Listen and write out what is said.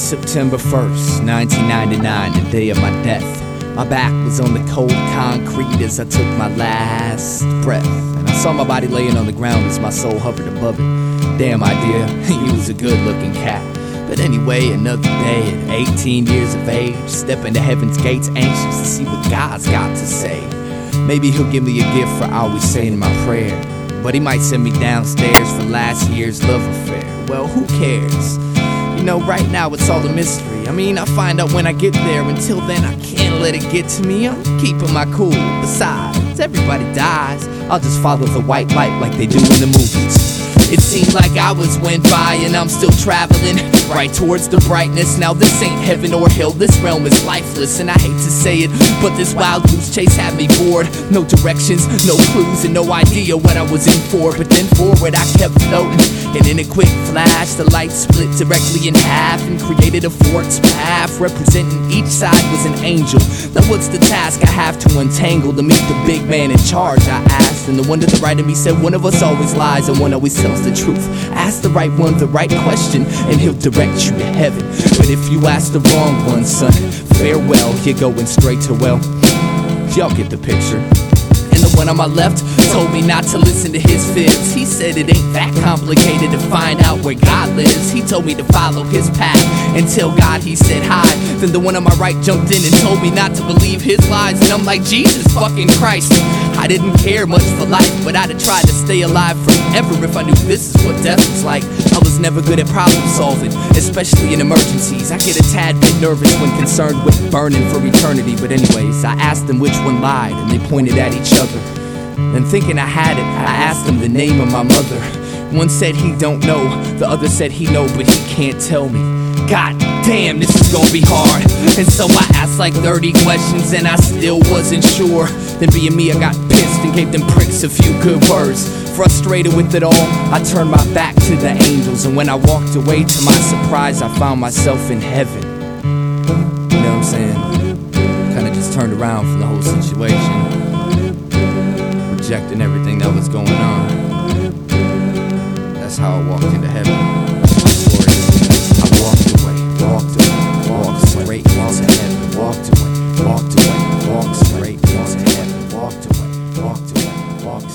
September 1st, 1999, the day of my death. My back was on the cold concrete as I took my last breath, and I saw my body laying on the ground as my soul hovered above it. Damn idea, he was a good-looking cat. But anyway, another day at 18 years of age, stepping to heaven's gates, anxious to see what God's got to say. Maybe he'll give me a gift for always saying my prayer, but he might send me downstairs for last year's love affair. Well, who cares? You know, right now it's all a mystery. I mean, I'll find out when I get there. Until then, I can't let it get to me. I'm keeping my cool. Besides, everybody dies. I'll just follow the white light like they do in the movies. It seemed like hours went by and I'm still traveling right towards the brightness. Now this ain't heaven or hell, this realm is lifeless. And I hate to say it, but this wild goose chase had me bored. No directions, no clues, and no idea what I was in for. But then forward I kept floating, and in a quick flash the light split directly in half and created a forked path. Representing each side was an angel. Now what's the task I have to untangle to meet the big man in charge, I asked. And the one to the right of me said, one of us always lies and one always tells the truth. Ask the right one the right question and he'll direct you to heaven. But if you ask the wrong one, son, farewell, you're going straight to well. Y'all get the picture. And the one on my left told me not to listen to his fibs. He said it ain't that complicated to find out where God lives. He told me to follow his path and tell God he said hi. Then the one on my right jumped in and told me not to believe his lies. And I'm like, Jesus fucking Christ. I didn't care much for life, but I'd have tried to stay alive forever if I knew this is what death was like. I was never good at problem solving, especially in emergencies. I get a tad bit nervous when concerned with burning for eternity. But anyways, I asked them which one lied, and they pointed at each other. And thinking I had it, I asked them the name of my mother. One said he don't know, the other said he know, but he can't tell me. God damn, this is gonna be hard. And so I asked like 30 questions and I still wasn't sure. Then being me, I got pissed and gave them pricks a few good words. Frustrated with it all, I turned my back to the angels. And when I walked away, to my surprise, I found myself in heaven. You know what I'm saying? Kinda just turned around from the whole situation, rejecting everything that was going on. That's how I walked into heaven. I walked away, walked straight into heaven. Walked away, walked straight into heaven. Walked away, walked